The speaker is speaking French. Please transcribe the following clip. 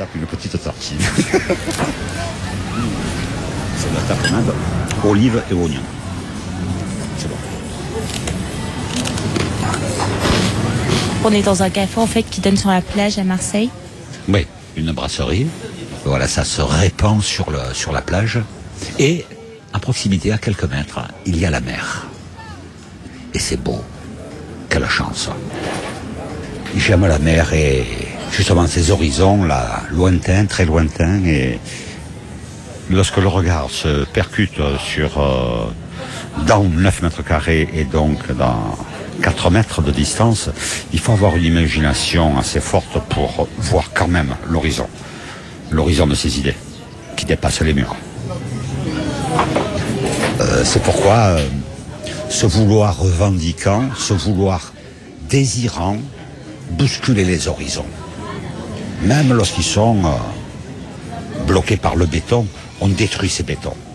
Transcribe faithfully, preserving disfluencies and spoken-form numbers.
tape une petite tartine. C'est de la tapenade, olive et oignon. C'est bon. On est dans un café en fait qui donne sur la plage à Marseille. Oui, une brasserie. Voilà, ça se répand sur, le, sur la plage. Et à proximité, à quelques mètres, il y a la mer. Et c'est beau. Quelle chance. J'aime la mer et justement ces horizons là, lointains, très lointains. Et lorsque le regard se percute sur euh, dans neuf mètres carrés et donc dans quatre mètres de distance, il faut avoir une imagination assez forte pour voir quand même l'horizon. L'horizon de ses idées, qui dépasse les murs. Euh, c'est pourquoi euh, ce vouloir revendiquant, ce vouloir désirant, bousculer les horizons. Même lorsqu'ils sont euh, bloqués par le béton, on détruit ces bétons.